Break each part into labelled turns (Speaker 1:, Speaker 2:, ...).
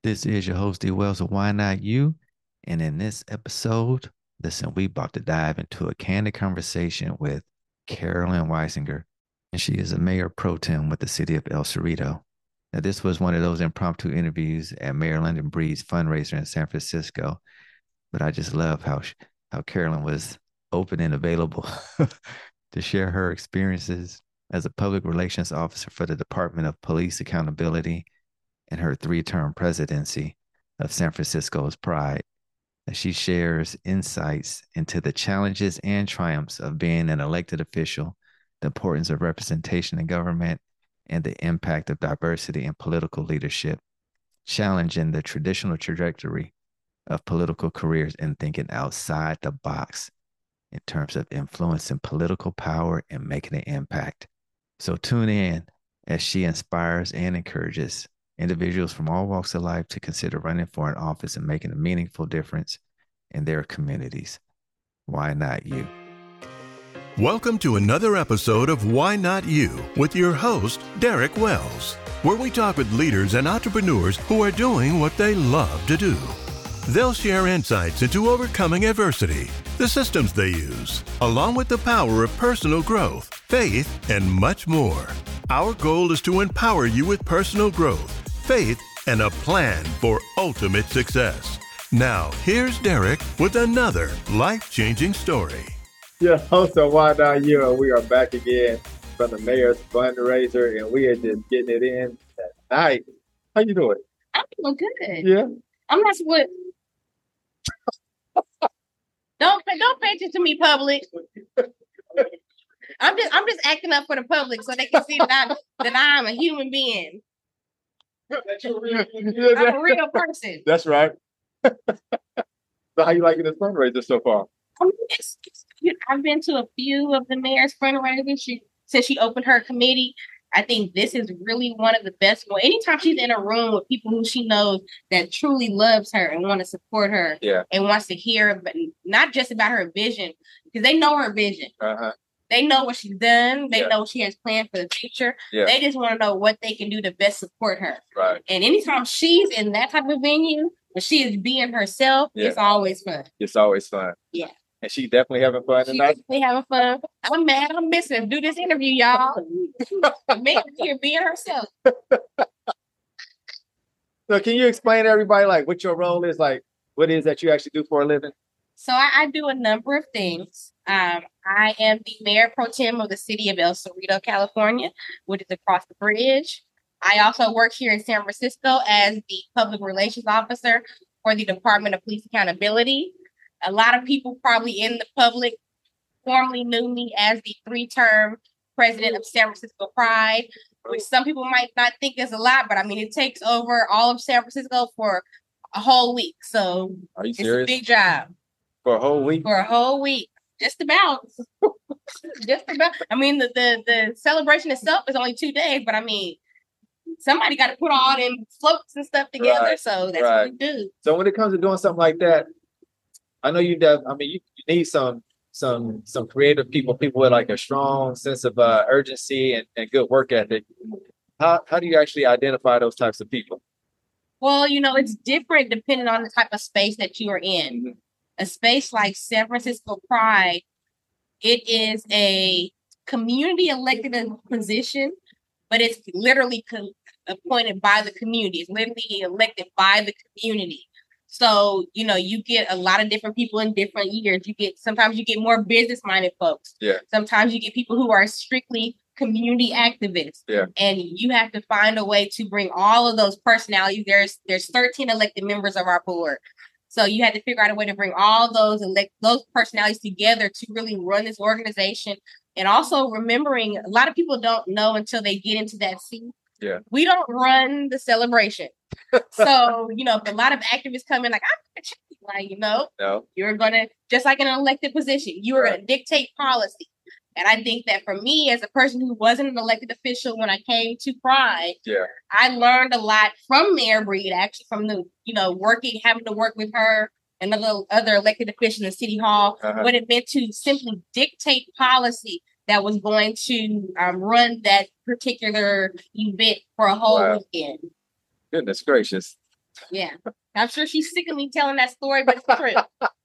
Speaker 1: This is your host, D. Wells of Why Not You? And in this episode, listen, we about to dive into a candid conversation with Carolyn Weisinger, and she is a mayor pro tem with the city of El Cerrito. Now, this was one of those impromptu interviews at Mayor London Breed's fundraiser in San Francisco, but I just love how Carolyn was open and available to share her experiences as a public relations officer for the Department of Police Accountability in her three-term presidency of San Francisco's Pride. As she shares insights into the challenges and triumphs of being an elected official, the importance of representation in government, and the impact of diversity in political leadership, challenging the traditional trajectory of political careers and thinking outside the box in terms of influencing political power and making an impact. So tune in as she inspires and encourages individuals from all walks of life to consider running for an office and making a meaningful difference in their communities. Why not you?
Speaker 2: Welcome to another episode of Why Not You with your host, Derek Wells, where we talk with leaders and entrepreneurs who are doing what they love to do. They'll share insights into overcoming adversity, the systems they use, along with the power of personal growth, faith, and much more. Our goal is to empower you with personal growth, faith, and a plan for ultimate success. Now, here's Derek with another life-changing story.
Speaker 3: Yeah, host of Why Not You, and we are back again from the mayor's fundraiser, and we are just getting it in tonight. How you doing?
Speaker 4: I'm doing good.
Speaker 3: Yeah.
Speaker 4: I'm not what. Don't pay attention to me, public. I'm just acting up for the public so they can see that I'm a human being. I'm a real person.
Speaker 3: That's right. So how you liking this fundraiser so far?
Speaker 4: I've been to a few of the mayor's fundraisers since she opened her committee. I think this is really one of the best ones. Anytime she's in a room with people who she knows that truly loves her and want to support her, and wants to hear, not just about her vision, because they know her vision.
Speaker 3: Uh-huh.
Speaker 4: They know what she's done. They know what she has planned for the future.
Speaker 3: Yeah.
Speaker 4: They just want to know what they can do to best support her.
Speaker 3: Right.
Speaker 4: And anytime she's in that type of venue, when she is being herself, it's always fun.
Speaker 3: It's always fun.
Speaker 4: Yeah.
Speaker 3: And she's definitely having fun tonight.
Speaker 4: She's definitely having fun. I'm mad. I'm missing. Do this interview, y'all. Make here being herself.
Speaker 3: So can you explain to everybody like what your role is, like what it is that you actually do for a living?
Speaker 4: So I do a number of things. I am the mayor pro tem of the city of El Cerrito, California, which is across the bridge. I also work here in San Francisco as the public relations officer for the Department of Police Accountability. A lot of people probably in the public formerly knew me as the three-term president of San Francisco Pride, which some people might not think is a lot, but I mean, it takes over all of San Francisco for a whole week. So
Speaker 3: Are you serious?
Speaker 4: It's a big job.
Speaker 3: For a whole week?
Speaker 4: For a whole week. Just about. Just about. I mean, the celebration itself is only 2 days, but I mean, somebody got to put all them floats and stuff together. Right. So that's what we do.
Speaker 3: So when it comes to doing something like that, I know you need some creative people with like a strong sense of urgency and good work ethic. How do you actually identify those types of people?
Speaker 4: Well, it's different depending on the type of space that you are in. Mm-hmm. A space like San Francisco Pride, it is a community elected position, but it's literally appointed by the community. It's literally elected by the community. So, you get a lot of different people in different years. Sometimes you get more business-minded folks.
Speaker 3: Yeah.
Speaker 4: Sometimes you get people who are strictly community activists.
Speaker 3: Yeah.
Speaker 4: And you have to find a way to bring all of those personalities. There's 13 elected members of our board. So you had to figure out a way to bring all those personalities together to really run this organization. And also remembering, a lot of people don't know until they get into that seat.
Speaker 3: Yeah.
Speaker 4: We don't run the celebration. So, if a lot of activists come in like, I'm
Speaker 3: no.
Speaker 4: You're going to, just like in an elected position, you are going to dictate policy. And I think that for me, as a person who wasn't an elected official when I came to Pride, I learned a lot from Mayor Breed, actually from the, having to work with her and other elected officials in City Hall, what it meant to simply dictate policy that was going to run that particular event for a whole weekend.
Speaker 3: Goodness gracious.
Speaker 4: Yeah. I'm sure she's sick of me telling that story, but it's true.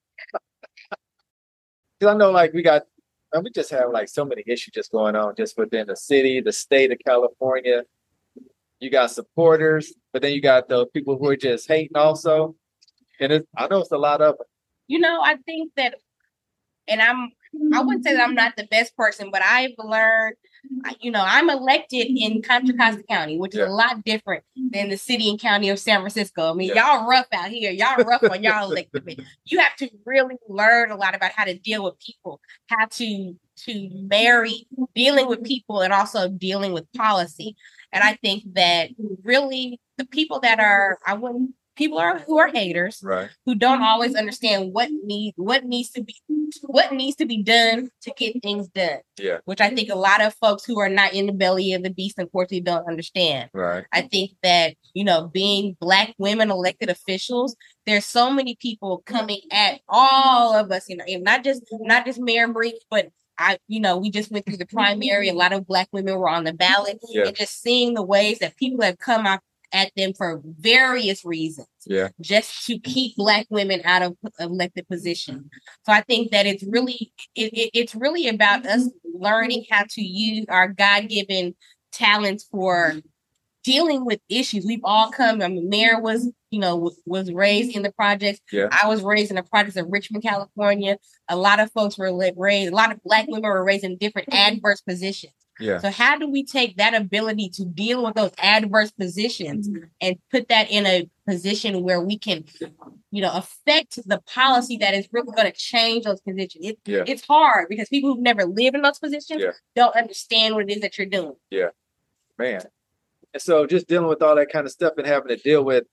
Speaker 3: Because I know, like, we just have like so many issues just going on just within the city, the state of California. You got supporters, but then you got the people who are just hating also. And I know it's a lot of it.
Speaker 4: I think that, and I wouldn't say that I'm not the best person, but I've learned, I'm elected in Contra Costa County, which is a lot different than the city and county of San Francisco. I mean, y'all rough out here. Y'all rough when y'all elected. You have to really learn a lot about how to deal with people, how to marry, dealing with people, and also dealing with policy. And I think that really the people that are, who are haters,
Speaker 3: right,
Speaker 4: who don't always understand what needs to be done to get things done.
Speaker 3: Yeah.
Speaker 4: Which I think a lot of folks who are not in the belly of the beast unfortunately don't understand.
Speaker 3: Right.
Speaker 4: I think that, being Black women elected officials, there's so many people coming at all of us, not just Mayor Brink, but we just went through the primary. A lot of Black women were on the ballot, and just seeing the ways that people have come out at them for various reasons, just to keep Black women out of elected positions. So I think that it's really about us learning how to use our God-given talents for dealing with issues. We've all come. I mean, Mayor was raised in the projects.
Speaker 3: Yeah.
Speaker 4: I was raised in the projects of Richmond, California. A lot of folks were raised. A lot of Black women were raised in different adverse positions.
Speaker 3: Yeah.
Speaker 4: So how do we take that ability to deal with those adverse positions and put that in a position where we can, affect the policy that is really going to change those positions? It's hard because people who've never lived in those positions don't understand what it is that you're doing.
Speaker 3: Yeah, man. And so just dealing with all that kind of stuff and having to deal with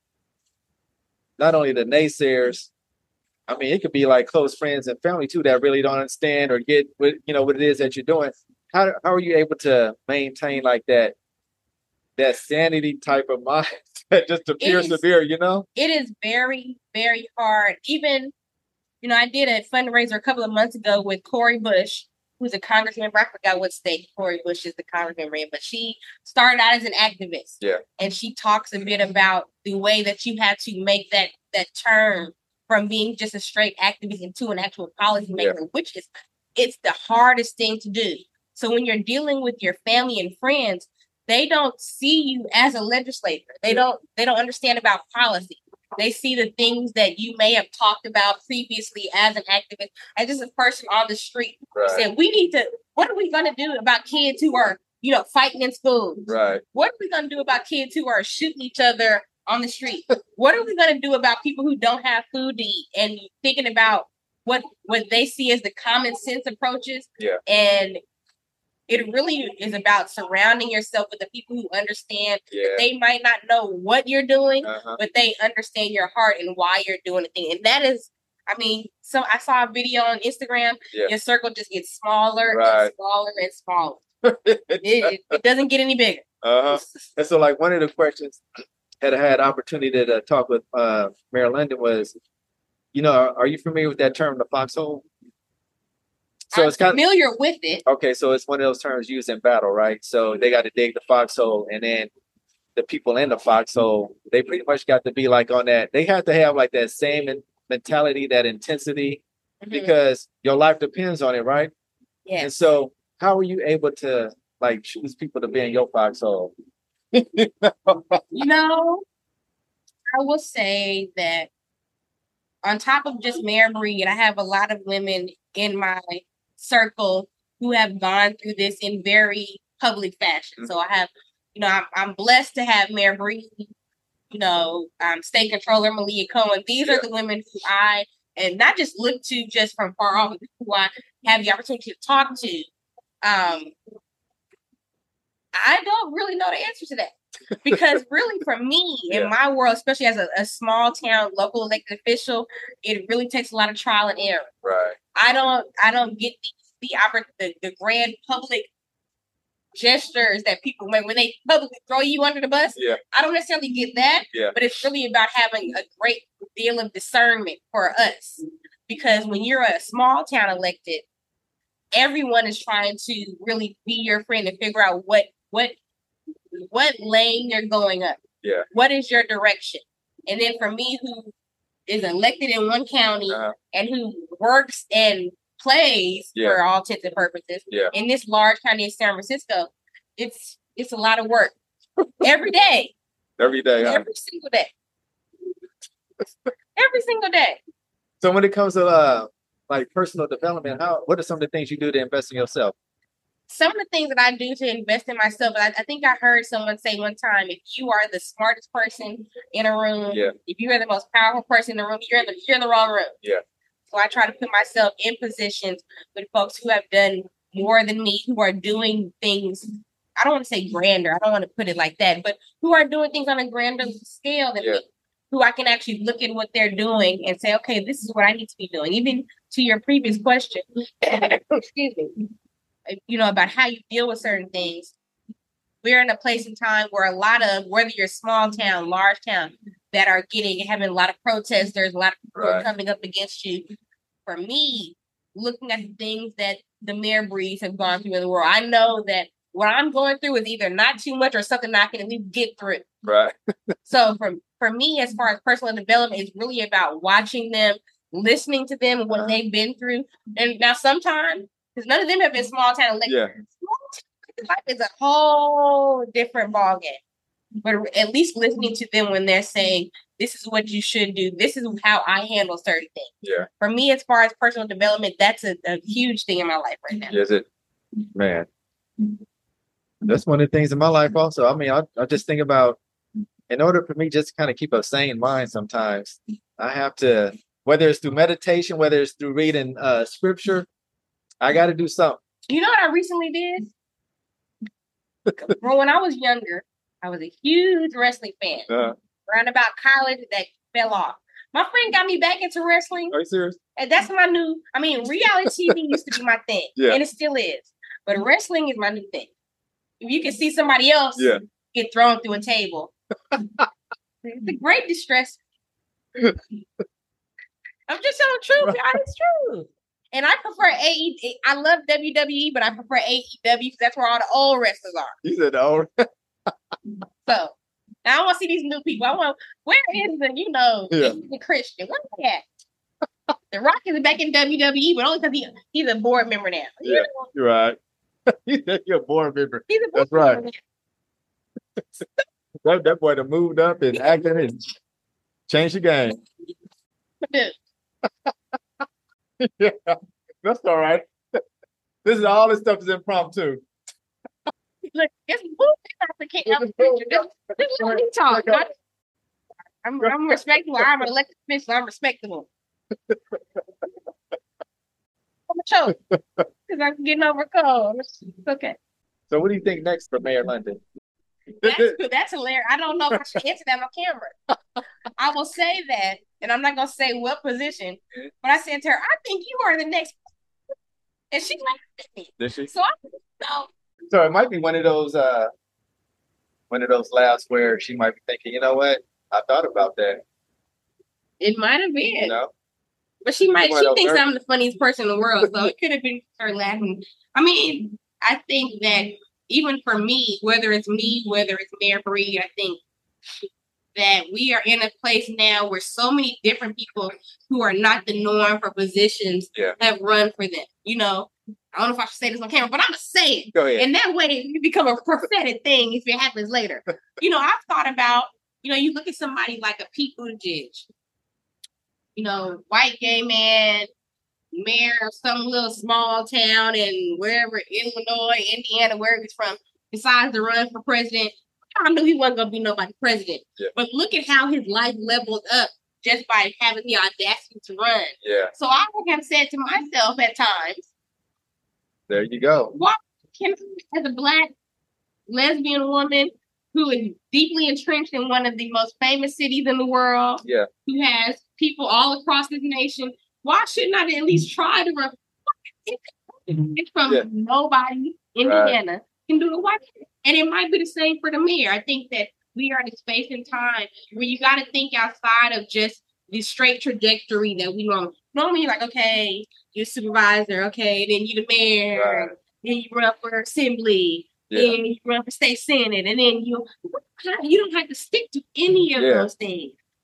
Speaker 3: not only the naysayers, I mean, it could be like close friends and family too that really don't understand or get what it is that you're doing. How are you able to maintain like that sanity type of mind just to persevere,
Speaker 4: It is very, very hard. Even, I did a fundraiser a couple of months ago with Cori Bush, who's a congressman. I forgot what state Cori Bush is the congressman in, but she started out as an activist.
Speaker 3: Yeah.
Speaker 4: And she talks a bit about the way that you had to make that turn from being just a straight activist into an actual policymaker, which it's the hardest thing to do. So when you're dealing with your family and friends, they don't see you as a legislator. They don't understand about policy. They see the things that you may have talked about previously as an activist, as just a person on the street.
Speaker 3: Right.
Speaker 4: Said, what are we going to do about kids who are, fighting in school?
Speaker 3: Right.
Speaker 4: What are we going to do about kids who are shooting each other on the street? What are we going to do about people who don't have food to eat? And thinking about what they see as the common sense approaches.
Speaker 3: Yeah.
Speaker 4: And it really is about surrounding yourself with the people who understand. They might not know what you're doing, but they understand your heart and why you're doing the thing. And that is, so I saw a video on Instagram. Your circle just gets smaller and smaller and smaller. it doesn't get any bigger.
Speaker 3: And so, like, one of the questions that I had opportunity to talk with Mayor London was, are you familiar with that term, the foxhole? So
Speaker 4: I'm familiar with it.
Speaker 3: Okay, so it's one of those terms used in battle, right? So they got to dig the foxhole, and then the people in the foxhole, they pretty much got to be like on that. They have to have like that same mentality, that intensity, because your life depends on it, right?
Speaker 4: Yeah.
Speaker 3: And so, how are you able to like choose people to be in your foxhole?
Speaker 4: I will say that on top of just Mayor Breed, I have a lot of women in my circle who have gone through this in very public fashion. So I have, I'm blessed to have Mayor Breed, State Controller Malia Cohen. These are the women who I, and not just look to just from far off, who I have the opportunity to talk to. I don't really know the answer to that. Because really for me, in my world, especially as a small town local elected official, it really takes a lot of trial and error.
Speaker 3: Right.
Speaker 4: I don't get the grand public gestures that people make when they publicly throw you under the bus.
Speaker 3: Yeah.
Speaker 4: I don't necessarily get that.
Speaker 3: Yeah.
Speaker 4: But it's really about having a great deal of discernment for us. Because when you're a small town elected, everyone is trying to really be your friend and figure out what lane you're going up.
Speaker 3: Yeah.
Speaker 4: What is your direction? And then for me, who is elected in one county
Speaker 3: Uh-huh.
Speaker 4: and who works and plays for all intents and purposes in this large county of San Francisco, it's a lot of work every day.
Speaker 3: Every day. Huh?
Speaker 4: Every single day. Every single day.
Speaker 3: So when it comes to like personal development, what are some of the things you do to invest in yourself?
Speaker 4: Some of the things that I do to invest in myself, I think I heard someone say one time, if you are the smartest person in a room, if you are the most powerful person in the room, you're in the wrong room.
Speaker 3: Yeah.
Speaker 4: So I try to put myself in positions with folks who have done more than me, who are doing things, I don't want to say grander, I don't want to put it like that, but who are doing things on a grander scale than me, who I can actually look at what they're doing and say, okay, this is what I need to be doing. Even to your previous question, excuse me, about how you deal with certain things. We're in a place in time where a lot of, whether you're small town, large town, that are having a lot of protests, there's a lot of people coming up against you. For me, looking at the things that the Mayor Breeze have gone through in the world, I know that what I'm going through is either not too much or something I can at least get through.
Speaker 3: Right.
Speaker 4: So for me, as far as personal development, it's really about watching them, listening to them, what they've been through. And now sometimes, because none of them have been small town elected.
Speaker 3: Yeah.
Speaker 4: Small town life is a whole different ballgame. But at least listening to them when they're saying, this is what you should do. This is how I handle certain things.
Speaker 3: Yeah.
Speaker 4: For me, as far as personal development, that's a huge thing in my life right now.
Speaker 3: Is it? Man. That's one of the things in my life also. I mean, I just think about, in order for me just to kind of keep a sane mind sometimes, I have to, whether it's through meditation, whether it's through reading scripture, I got to do something.
Speaker 4: You know what I recently did? When I was younger, I was a huge wrestling fan. Around about college, that fell off. My friend got me back into wrestling.
Speaker 3: Are you serious?
Speaker 4: And that's my new, reality TV used to be my thing. And it still is. But wrestling is my new thing. If you can see somebody else get thrown through a table, it's a great distress. I'm just telling the truth, y'all. It's true. And I prefer AEW. I love WWE, but I prefer AEW because that's where all the old wrestlers are.
Speaker 3: You said the old.
Speaker 4: So now I want to see these new people. Where is the Christian? Where they at? The Rock is back in WWE, but only because he's a board member now.
Speaker 3: Yeah, you're right. You're a board member.
Speaker 4: He's a board member.
Speaker 3: Right. that boy that moved up and acted and changed the game. Yeah, that's all right. All this stuff is impromptu.
Speaker 4: Look, it's this is what he talk. I'm respectable. I'm an elected official. I'm respectable. I'm a choke because I'm getting over cold. It's okay.
Speaker 3: So, what do you think next for Mayor London?
Speaker 4: That's hilarious. I don't know if I should answer that on camera. I will say that, and I'm not gonna say what position, but I said to her, "I think you are the next," and she laughed at me.
Speaker 3: Did she?
Speaker 4: So I know.
Speaker 3: So it might be one of those laughs where she might be thinking, you know what? I thought about that.
Speaker 4: It might have been.
Speaker 3: You know?
Speaker 4: But she thinks I'm the funniest person in the world, so it could have been her laughing. I think that even for me, whether it's Mayor Breed, I think that we are in a place now where so many different people who are not the norm for positions have run for them. I don't know if I should say this on camera, but I'm going to say it.
Speaker 3: Go ahead.
Speaker 4: And that way it become a prophetic thing if it happens later. I've thought about, you look at somebody like a Pete Buttigieg, white gay man, mayor of some little small town in wherever, Illinois, Indiana, where he's from, decides to run for president. I knew he wasn't going to be nobody's president. Yeah. But look at how his life leveled up just by having the audacity to run.
Speaker 3: Yeah.
Speaker 4: So I have said to myself at times,
Speaker 3: there you go.
Speaker 4: What can, as a Black lesbian woman who is deeply entrenched in one of the most famous cities in the world, who has people all across this nation, why shouldn't I at least try to run? It's from nobody, Indiana, can do it. Why? And it might be the same for the mayor. I think that we are in a space and time where you got to think outside of just the straight trajectory that we normally you're like, okay, you're supervisor, okay, then you the mayor, then you run for assembly, then you run for state senate, and then you don't have to stick to any of those things.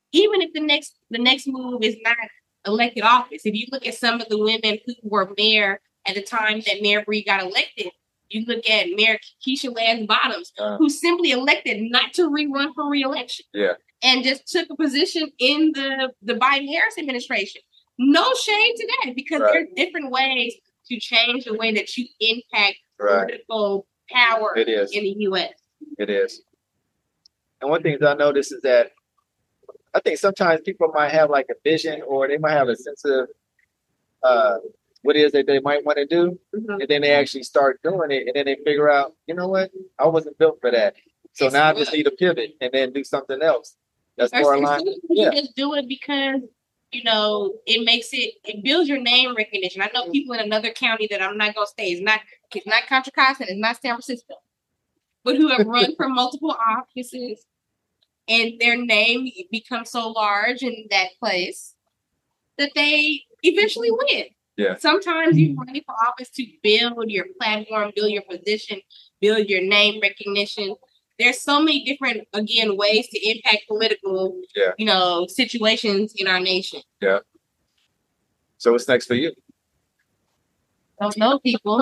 Speaker 4: even if the next move is not elected office, if you look at some of the women who were mayor at the time that Mayor Breed got elected, you look at Mayor Keisha Lance Bottoms, who simply elected not to rerun for reelection.
Speaker 3: Yeah.
Speaker 4: And just took a position in the Biden-Harris administration. No shade to that, because there are different ways to change the way that you impact political power in the U.S.
Speaker 3: It is. And one thing that I noticed is that I think sometimes people might have like a vision, or they might have a sense of what it is that they might want to do, and then they actually start doing it, and then they figure out, you know what, I wasn't built for that. So now I just need to pivot and then do something else. That's more aligned.
Speaker 4: You just do it because, you know, it builds your name recognition. I know people in another county that I'm not gonna say it's not Contra Costa, it's not San Francisco, but who have run for multiple offices, and their name becomes so large in that place that they eventually win.
Speaker 3: Yeah.
Speaker 4: Sometimes you're running for office to build your platform, build your position, build your name recognition. There's so many different, again, ways to impact political, you know, situations in our nation.
Speaker 3: Yeah. So what's next for you?
Speaker 4: Don't know, people.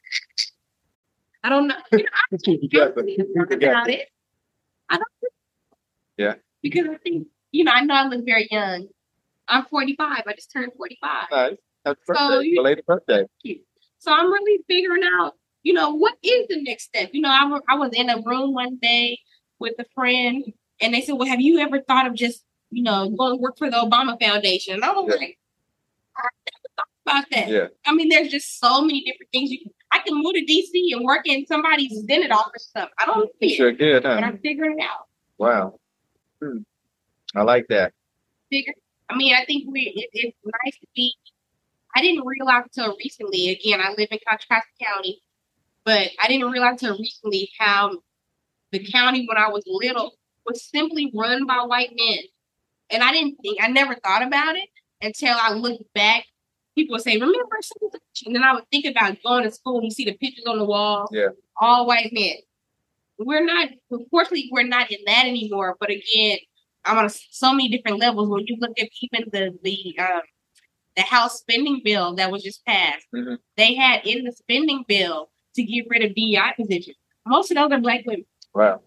Speaker 4: I don't know. You know, I'm about it. I don't know.
Speaker 3: Yeah.
Speaker 4: Because I think, you know I look very young. I'm 45. I just turned 45.
Speaker 3: Nice. Happy birthday. Belated birthday.
Speaker 4: So I'm really figuring out, you know, what is the next step? You know, I was in a room one day with a friend, and they said, well, have you ever thought of just, you know, going to work for the Obama Foundation? And I was like, I never thought about that.
Speaker 3: Yeah.
Speaker 4: I mean, there's just so many different things. I can move to D.C. and work in somebody's Senate office stuff. I don't know.
Speaker 3: Sure good, huh?
Speaker 4: But I'm figuring it out.
Speaker 3: Wow. I like that.
Speaker 4: I mean, I think it's nice to be. I didn't realize until recently, again, I live in Contra Costa County, but I didn't realize until recently how the county when I was little was simply run by white men. And I never thought about it until I looked back. People would say, remember something? And then I would think about going to school and you see the pictures on the wall, all white men. Unfortunately, we're not in that anymore. But again, I'm on so many different levels. When you look at even the House spending bill that was just passed, they had in the spending bill to get rid of DEI positions. Most of those are Black women.
Speaker 3: Wow.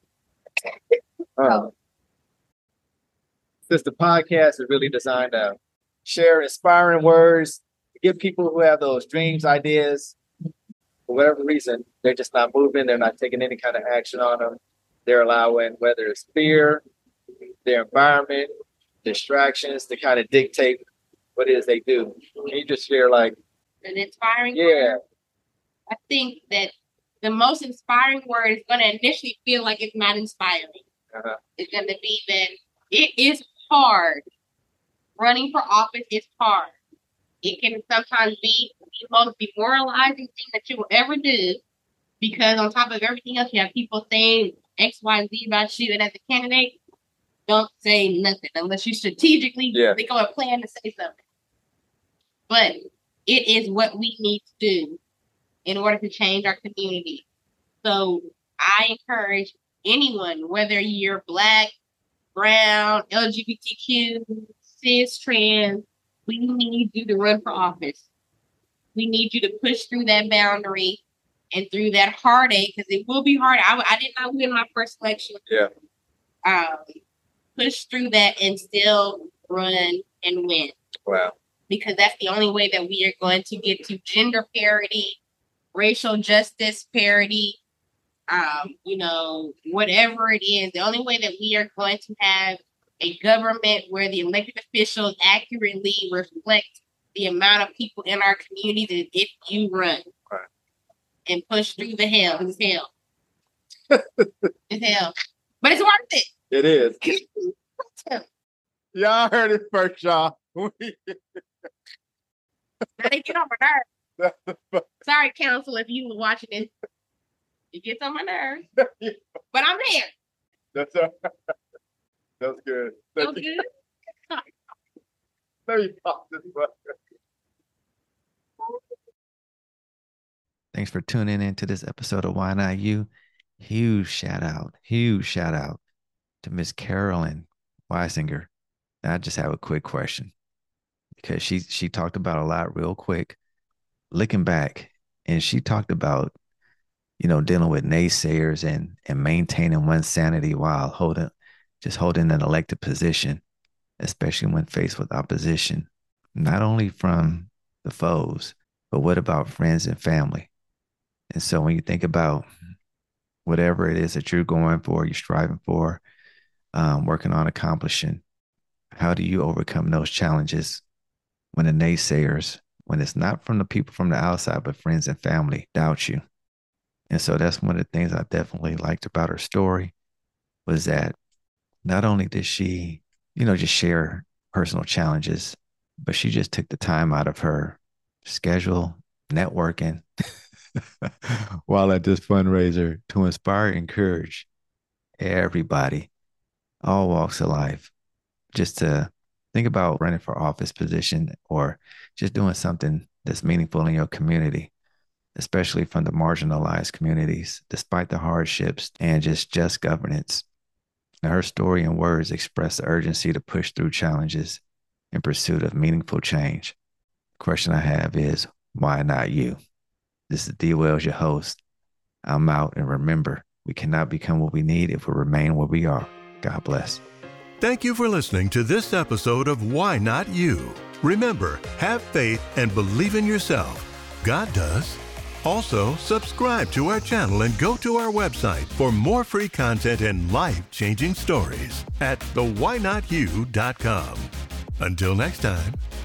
Speaker 3: Since the podcast is really designed to share inspiring words, to give people who have those dreams, ideas, for whatever reason, they're just not moving, they're not taking any kind of action on them. They're allowing, whether it's fear, their environment, distractions, to kind of dictate what it is they do. Can you just share like
Speaker 4: an inspiring word? I think that the most inspiring word is going to initially feel like it's not inspiring. It's going to be that it is hard. Running for office is hard. It can sometimes be the most demoralizing thing that you will ever do, because on top of everything else, you have people saying X, Y, and Z about you. And as a candidate, don't say nothing unless you strategically think of a plan to say something. But it is what we need to do in order to change our community. So I encourage anyone, whether you're Black, brown, LGBTQ, cis, trans, we need you to run for office. We need you to push through that boundary and through that heartache, because it will be hard. I did not win my first election. Push through that and still run and win.
Speaker 3: Wow.
Speaker 4: Because that's the only way that we are going to get to gender parity, racial justice parity, you know, whatever it is. The only way that we are going to have a government where the elected officials accurately reflect the amount of people in our community that if you run and push through the hell, it's hell. It's hell. But it's worth it.
Speaker 3: It is.
Speaker 5: Y'all heard it first, y'all.
Speaker 4: Now they get on my nerves. Sorry, counsel, if you were watching this. It gets on my nerves. But I'm there.
Speaker 5: That's good.
Speaker 4: That's good.
Speaker 5: Let me pop this button.
Speaker 1: Thanks for tuning in to this episode of Why Not You. Huge shout out to Miss Carolyn Weisinger. I just have a quick question because she talked about a lot real quick, looking back, and she talked about dealing with naysayers and maintaining one's sanity while holding an elected position, especially when faced with opposition, not only from the foes, but what about friends and family? And so when you think about whatever it is that you're going for, you're striving for, working on accomplishing, how do you overcome those challenges when the naysayers, when it's not from the people from the outside, but friends and family doubt you? And so that's one of the things I definitely liked about her story was that not only did she, just share personal challenges, but she just took the time out of her schedule, networking, while at this fundraiser to inspire and encourage everybody, all walks of life, just to think about running for office position or just doing something that's meaningful in your community, especially from the marginalized communities, despite the hardships and just governance. Now, her story and words express the urgency to push through challenges in pursuit of meaningful change. The question I have is, why not you? This is D. Wells, your host. I'm out, and remember, we cannot become what we need if we remain where we are. God bless.
Speaker 2: Thank you for listening to this episode of Why Not You? Remember, have faith and believe in yourself. God does. Also, subscribe to our channel and go to our website for more free content and life-changing stories at thewhynotyou.com. Until next time.